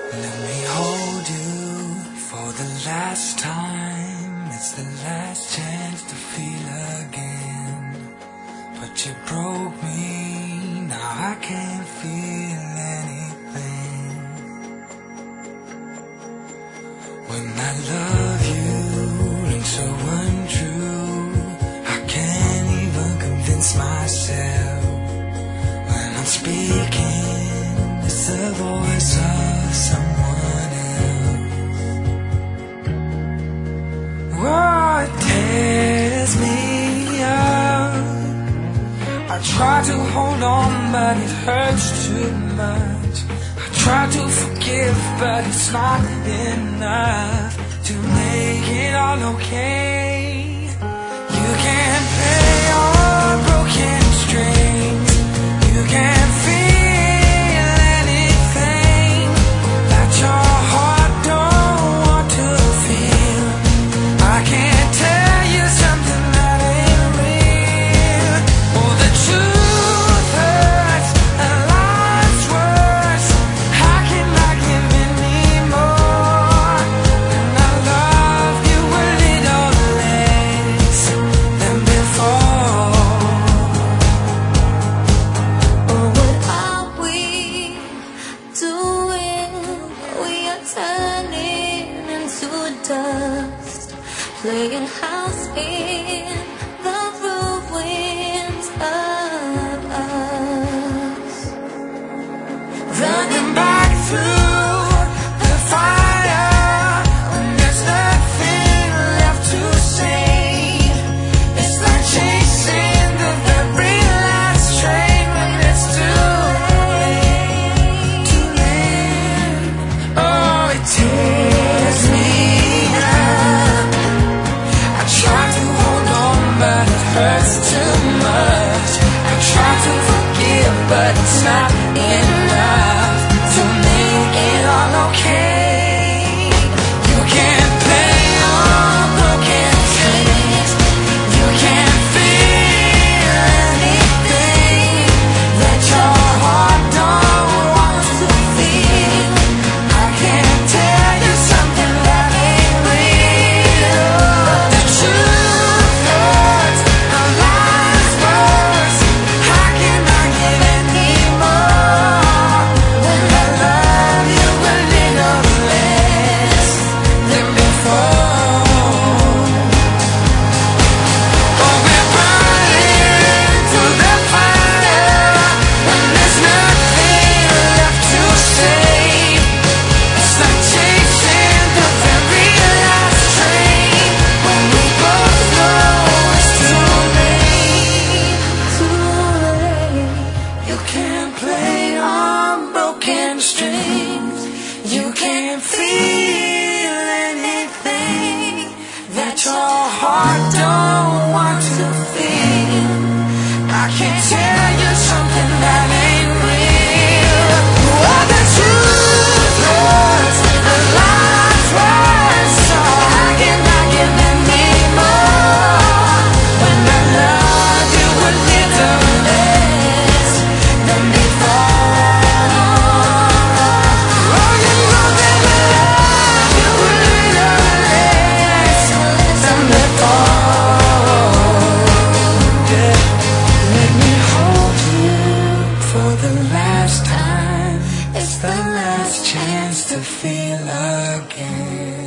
Let me hold you for the last time. It's the last chance to feel again. But you broke me, now I can't feel anything. When I love you rings so untrue, I can't even convince myself. When I'm speaking, it's the voice of someone else. Oh, it tears me up. I try to hold on, but it hurts too much. I try to forgive, but it's not enough to make it all okay. You can't play your broken strings. You can't feel anything that your heart don't want to feel. I can't tell you something that ain't real. Oh, the truth hurts and life's worse. How can I give any more? And I love you a little less than before. Oh, what are we doing? We are turning into dust, playing house in the ruins of us. Running back through the fire when there's nothing left to say. It's like chasing the very last train when it's too late, too late. Oh, it tears me up. I try to hold on, but it hurts too much. I try to forgive, but it's not enough to make it all okay. You can't play on broken strings. You can't feel anything that your heart don't want to feel. I can't tell you something that ain't real. The truth hurts and life's worse. How can I give any more when I love you a little less than before? Oh, we're burning through the fire when there's nothing left to say. It's like chasing the very last train when we both know it's too late. You can't play on broken strings. You can't feel anything that your heart don't want to feel. I can't tell you something that ain't real. Oh, the truth hurts and life's worse. So how can I give any more when I love you a little less than before? Oh, you know that I love you a little less than before. Yeah. Let me hold you for the last time. It's the last chance to feel again.